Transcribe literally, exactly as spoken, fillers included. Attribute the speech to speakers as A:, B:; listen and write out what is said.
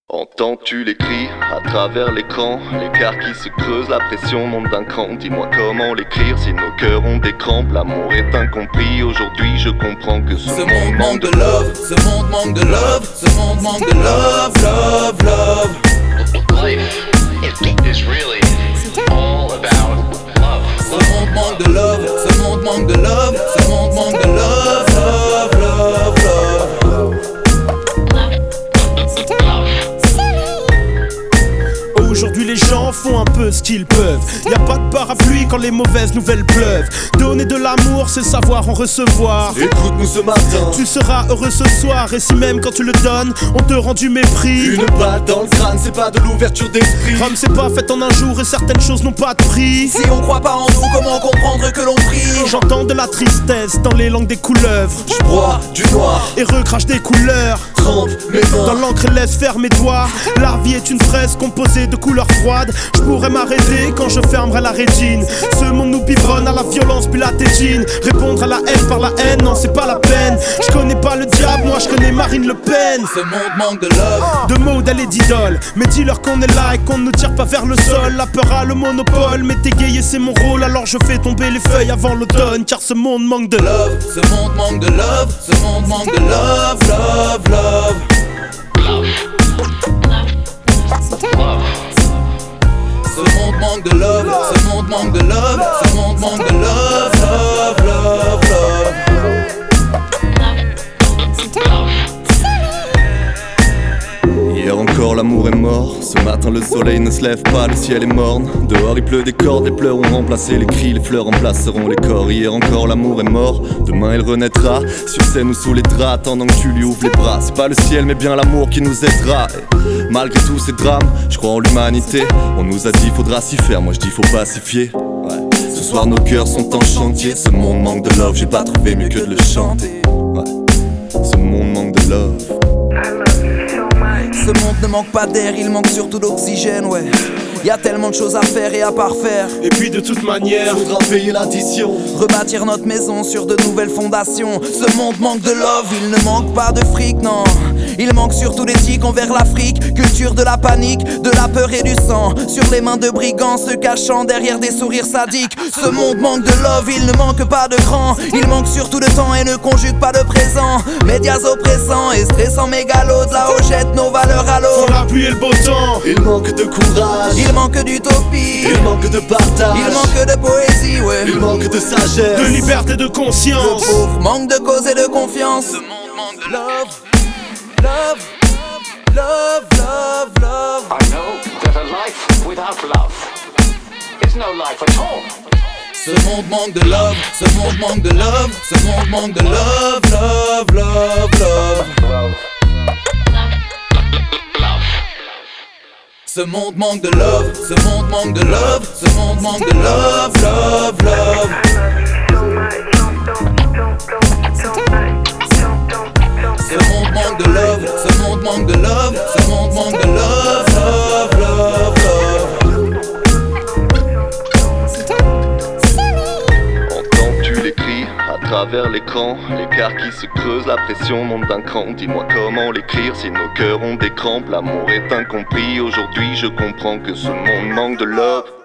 A: Entends-tu les cris à travers l'écran, l'écart qui se creuse, la pression monte d'un cran. Dis-moi comment l'écrire si nos cœurs ont des crampes. L'amour est incompris, aujourd'hui je comprends que ce,
B: ce monde manque de love. Ce monde manque de love. Ce monde manque de love, love, love.
C: Life is really all about love.
B: Ce monde manque de love. Ce monde manque de love. Ce monde manque de love, love, love, love.
D: Aujourd'hui les gens font un peu ce qu'ils peuvent. Y a pas de parapluie quand les mauvaises nouvelles pleuvent. Donner de l'amour c'est savoir en recevoir.
E: Écoute-nous ce matin,
D: tu seras heureux ce soir. Et si même quand tu le donnes on te rend du mépris,
E: une balle dans le crâne c'est pas de l'ouverture d'esprit.
D: Rome c'est pas fait en un jour et certaines choses n'ont pas de prix.
B: Si on croit pas en nous, comment comprendre que l'on prie?
D: J'entends de la tristesse dans les langues des couleuvres.
E: Je bois du noir
D: et recrache des couleurs.
E: Trempe mes mains
D: dans l'encre et laisse faire mes doigts. La vie est une fraise composée de couleurs froides. Je pourrais m'arrêter quand je fermerai la rétine. Ce monde nous biberonne à la violence puis la tétine. Répondre à la haine par la haine, non c'est pas la peine. Je connais pas le diable, moi je connais Marine Le Pen.
B: Ce monde manque de love.
D: De mots elle est d'idole. Mais dis-leur qu'on est là et qu'on ne tire pas vers le sol. La peur a le monopole, mais t'égayer c'est mon rôle. Alors je fais tomber les feuilles avant l'automne. Car ce monde manque de
B: love. Ce monde manque de love. Ce monde manque de love, love, love.
C: Love. Love.
B: Ce monde manque de love. Ce monde manque de love. Ce monde manque de love, love, love, love.
A: Hier encore l'amour est mort, ce matin le soleil ne se lève pas, le ciel est morne. Dehors il pleut des cordes, les pleurs ont remplacé les cris, les fleurs remplaceront les corps. Hier encore l'amour est mort, demain il renaîtra, sur scène ou sous les draps, attendant que tu lui ouvres les bras. C'est pas le ciel mais bien l'amour qui nous aidera. Et malgré tous ces drames, je crois en l'humanité. On nous a dit faudra s'y faire, moi je dis faut pacifier. Ouais. Ce soir nos cœurs sont en chantier, ce monde manque de love, j'ai pas trouvé mieux que de le chanter. Ouais. Ce monde manque de love.
B: Ce monde ne manque pas d'air, il manque surtout d'oxygène, ouais. Y'a tellement de choses à faire et à parfaire.
D: Et puis de toute manière,
E: faudra payer l'addition.
B: Rebâtir notre maison sur de nouvelles fondations. Ce monde manque de love, il ne manque pas de fric, non. Il manque surtout d'éthique envers l'Afrique. Culture de la panique, de la peur et du sang. Sur les mains de brigands se cachant derrière des sourires sadiques. Ce monde manque de love, il ne manque pas de grand. Il manque surtout de temps et ne conjugue pas de présent. Médias oppressants et stressants mégalos. De là où jettent nos valeurs à l'eau.
D: Faut la pluie et le beau temps.
E: Il manque de courage.
B: Il manque d'utopie.
E: Il manque de partage.
B: Il manque de poésie, ouais.
E: Il manque de sagesse.
D: De liberté, de conscience.
B: Le pauvre manque de cause et de confiance. Ce monde manque de love. Love, love, love, love.
C: I know that a life without love is no life at all.
B: Ce monde manque de love, ce monde manque de love, ce monde manque de love, love, love, love.
C: Love. Love.
B: Ce monde manque de love, ce monde manque de love, ce monde manque de love, love, love. Ce monde manque de love, ce monde manque de love, ce monde manque de love, love, love, love.
A: Entends-tu les cris à travers l'écran, l'écart qui se creuse, la pression monte d'un cran. Dis-moi comment l'écrire si nos cœurs ont des crampes. L'amour est incompris, aujourd'hui je comprends que ce monde manque de love.